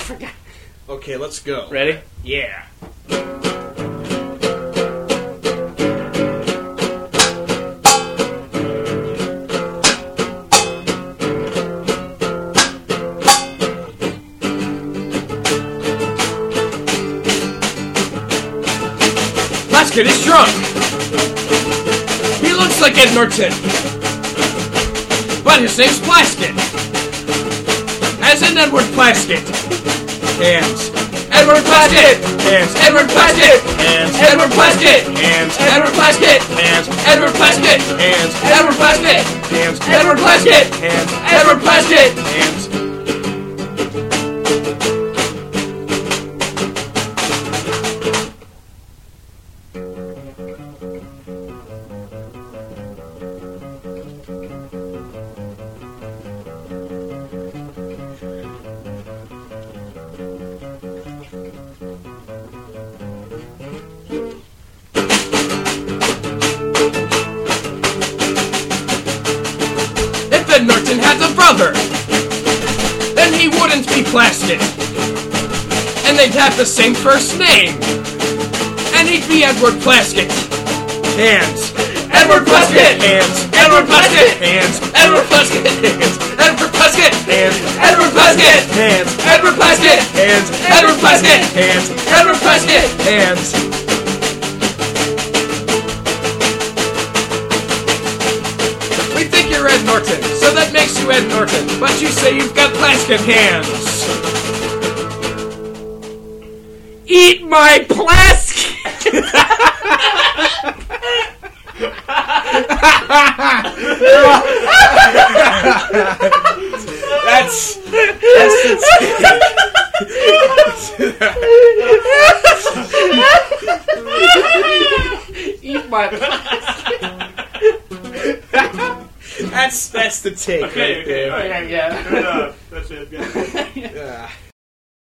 forgot. Okay, let's go. Ready? Yeah. Plaskett is drunk. He looks like Ed Norton, but his name's Plaskett, as in Edward Plaskett. Hands. Edward Plaskett. Hands. Edward Plaskett. Hands. Edward Plaskett. Hands. Edward Plaskett. Hands. Edward Plaskett. Hands. Edward Plaskett. Hands. Edward Plaskett. Hands. Edward Plaskett. Hands. If Ed Norton had a brother, then he wouldn't be Plaskett. And they'd have the same first name. And he'd be Edward Plaskett. Hands. Edward Plaskett. Hands. Edward Plaskett. Hands. Edward Plaskett. Hands. Edward Plaskett. Hands. Edward Plaskett. Hands. Edward Plaskett. Hands. Edward Plaskett. Hands. Edward Plaskett. Hands. We think you're Ed Norton, so that makes you Ed Norton. But you say you've got Plaskett hands. Eat my Plaskett! That's Eat my That's the take. Okay, right there. okay, Yeah. That's it. Yeah. Yeah.